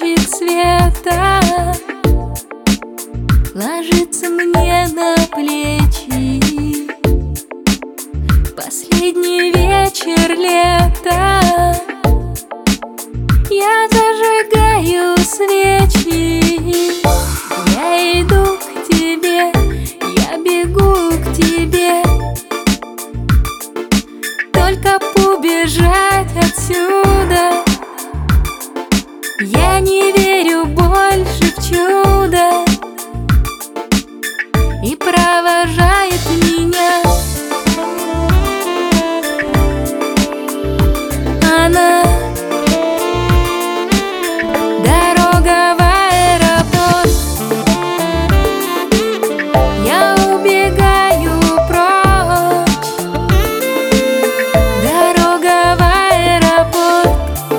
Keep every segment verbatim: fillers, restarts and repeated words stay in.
лучик света ложится мне на плечи. Последний вечер лета, я зажигаю свечи. Я иду к тебе, я бегу к тебе, только побежать отсюда. Я не верю больше в чудо, и провожает меня она. Дорога в аэропорт, я убегаю прочь. Дорога в аэропорт,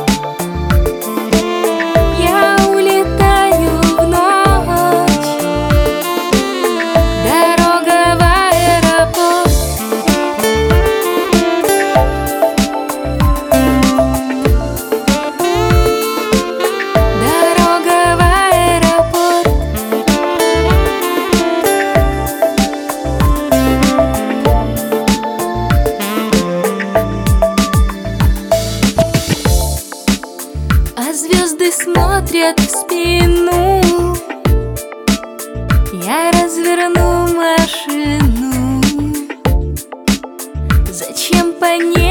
я улетаю в ночь. Дорога в аэропорт, дорога в аэропорт. А звезды смотрят в спину. Я разверну машину. Зачем по ней